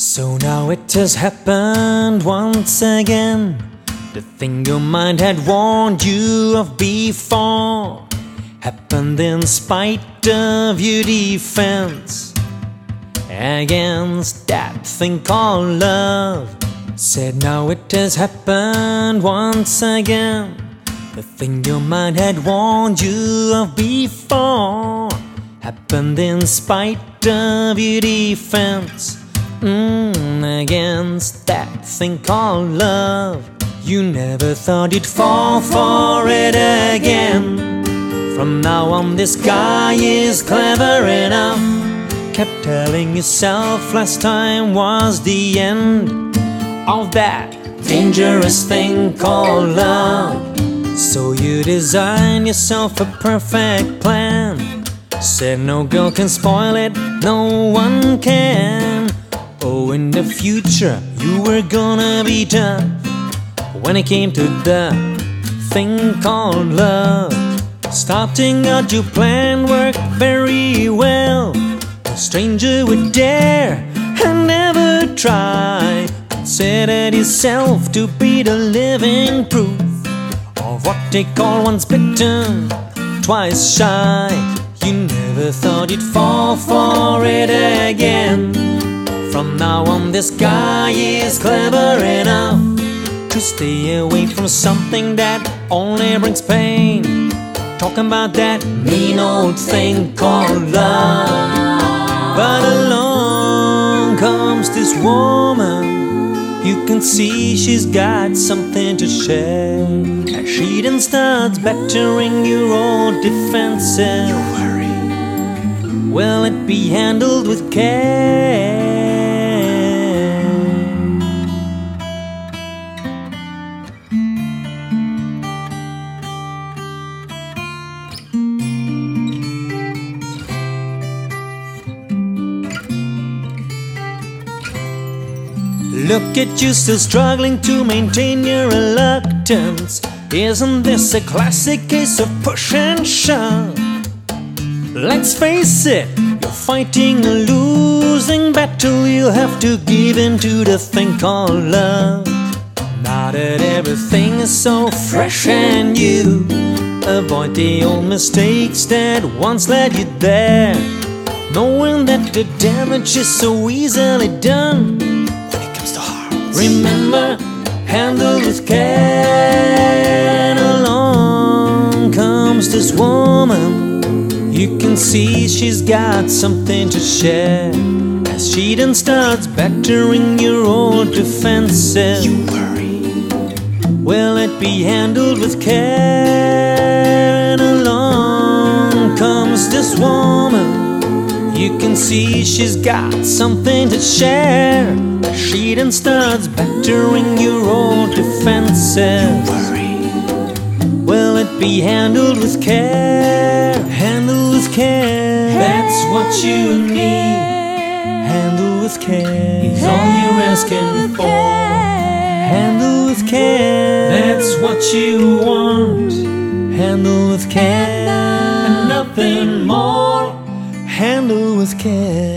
So now it has happened once again. The thing your mind had warned you of before happened in spite of your defense against that thing called love. Said now it has happened once again. The thing your mind had warned you of before happened in spite of your defense against that thing called love. You never thought you'd fall for it again. From now on this guy is clever enough. Kept telling yourself last time was the end of that dangerous thing called love. So you design yourself a perfect plan. Said no girl can spoil it, no one can. Oh, in the future you were gonna be tough when it came to the thing called love. Starting out your plan worked very well. A stranger would dare and never try. Considered yourself to be the living proof of what they call once bitten, twice shy. You never thought you'd fall for it again. From now on this guy is clever enough to stay away from something that only brings pain. Talking about that mean old thing called love. But along comes this woman. You can see she's got something to share. As she then starts battering your old defenses. You worry. Will it be handled with care? Look at you still struggling to maintain your reluctance. Isn't this a classic case of push and shove? Let's face it, you're fighting a losing battle. You'll have to give in to the thing called love. Now that everything is so fresh and new, avoid the old mistakes that once led you there. Knowing that the damage is so easily done. Remember, handle with care. And along comes this woman. You can see she's got something to share. As she then starts battering your old defenses. You worry. Will it be handled with care? And along comes this woman. You can see she's got something to share. She then starts battering your old defenses. You worry. Will it be handled with care? Handled with care. That's what you need. Handle with care. It's all you're asking for. Handle with care. That's what you want. Handle with care. And nothing more. Handle with care.